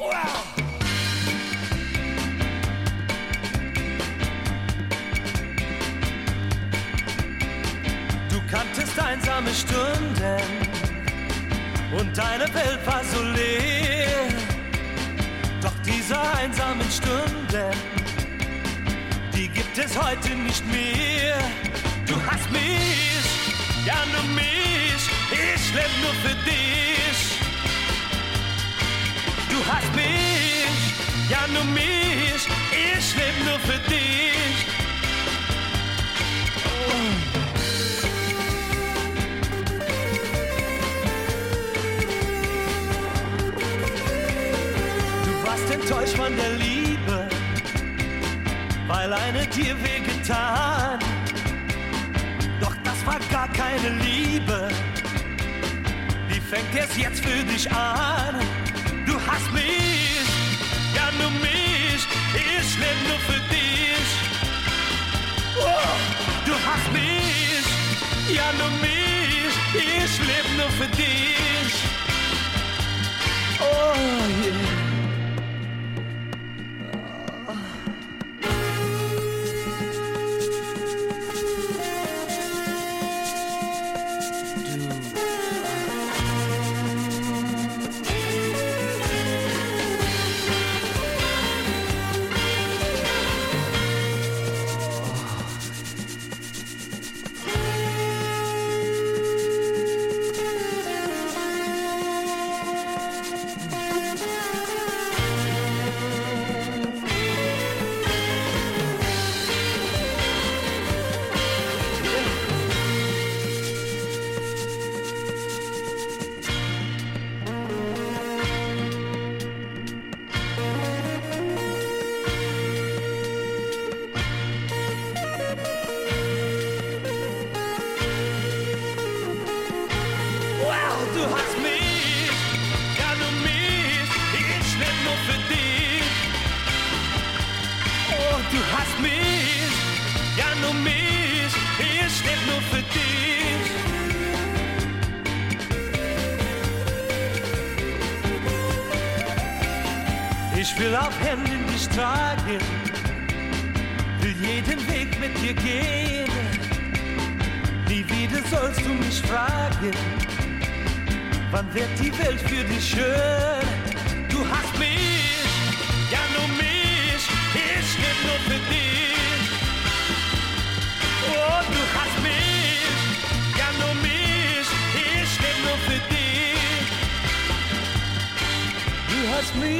Du kanntest einsame Stunden und deine Welt war so leer. Doch diese einsamen Stunden, die gibt es heute nicht mehr. Du hast mich, ja nur mich, ich leb nur für dich. Du hast mich, ja nur mich, ich leb nur für dich. Du warst enttäuscht von der Liebe, weil eine dir wehgetan. Doch das war gar keine Liebe, die fängt erst jetzt für dich an. Du hast mich, ja nur mich, ich leb nur für dich. Oh, du hast mich, ja nur mich, ich leb nur für dich. Oh yeah. Du hast mich, ja nur mich, ich leb nur für dich. Oh, du hast mich, ja nur mich, ich leb nur für dich. Ich will auf Händen dich tragen, will jeden Weg mit dir gehen. Nie wieder sollst du mich fragen, wann wird die Welt für dich schön? Du hast mich, ja nur mich, ich leb nur für dich. Oh, du hast mich, ja nur mich, ich leb nur für dich. Du hast mich.